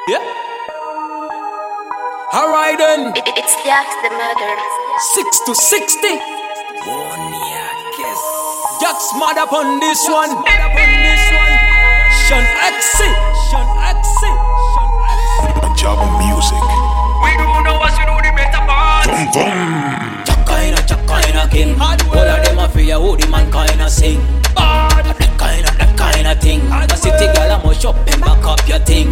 Yeah. Alright then. It's Jax the murder. 6 to 60. Jax mad upon this one. Sean Axie. Java music. We don't know what you do the better part. Chakaina king. All of them a fear who the man kinda sing. That kinda thing. A city girl a mush up and back up your thing.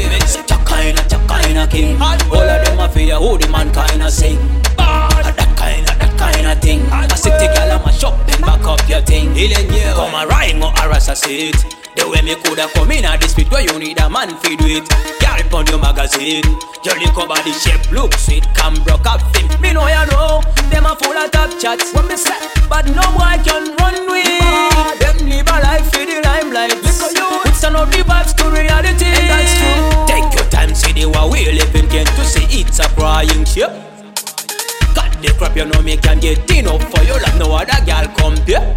Chakaina king. All of them a fear who the man kinda sing. That kinda thing. A city girl a mash up and back up your thing. Come a rhyme or harass a seat. The way me coulda come in at this fit where you need a man feed with. Girl pon your magazine. Your little body shape look sweet. Come broke up thing. Me know you know. Them a full of top chats. What me say? But no boy can run with. Them live a life for the limelight. Because you it's an of the vibes to reality. And that's true. Take your time, see the way we living. Get to see it's a crying ship. Got the crap you know me can get enough for you like no other girl compare.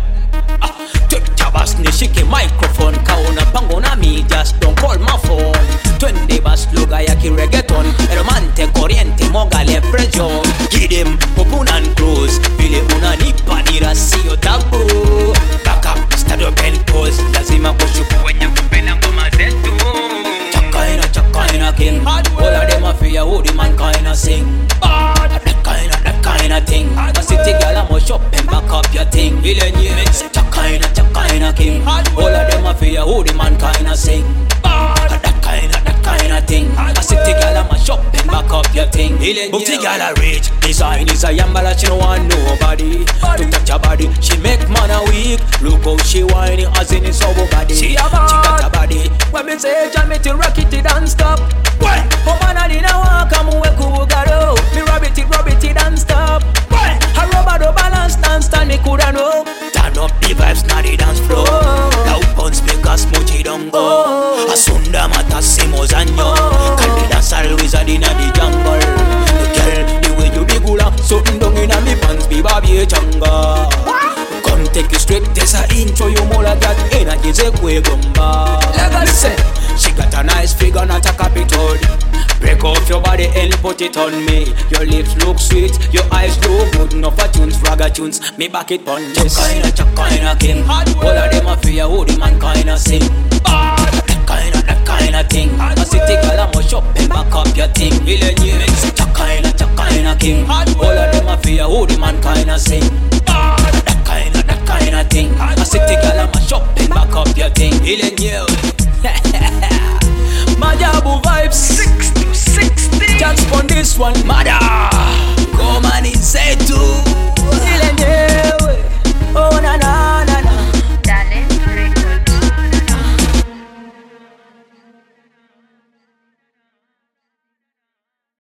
Bass ni shiki microphone kaona pango na mi just don't call my phone. Twende bass lugha ya kireggaeton romante corriente mogale pressure. Give them open and close vile unanipa dira sio tabu. Back up stand up and pose lazima kushuku wenye kupenda ngoma zetu. Chakaina king. All of them a fear who the man kinda sing. That kinda thing. A city girl a mush up and back up your thing. Chakaina king. All of them a fear who the man kinda sing. That kinda thing. A city girl a mash up and back up your thing. Booty girl a rich. Design is a yambala, she don't want nobody to touch her body. She make man a weak. Look how she whining as in his over body. She got a body. When me say John me to rock it and stop. Why? Oh man I didn't walk I'm way cool garo. Me rub it and stop. Why? I rubber the balance stand me coulda know. Turn up the vibes now the dance floor. Loud pon speakers mochi don't go. Asunda mata simos anyo. Can the dance always a dinner the jungle. The girl the way you be gula. Something down inna me pants be baby changa. Come take it straight, there's a intro you more like that. Energy ze kwe gumba. Listen, she got a nice figure, not a capital. Break off your body and put it on me. Your lips look sweet, your eyes look good. No for tunes, ragga tunes, me back it on this. Chakaina king. All of them a fear who the man kinda sing. That kinda thing. A city girl a mush up and back up your thing. Chakaina king. All of them a fear who the man kinda sing. That kinda thing. A city girl a mash up and back up your thing. Majabu vibes 6 to 60. Just on this one, Mada. Come on inside too.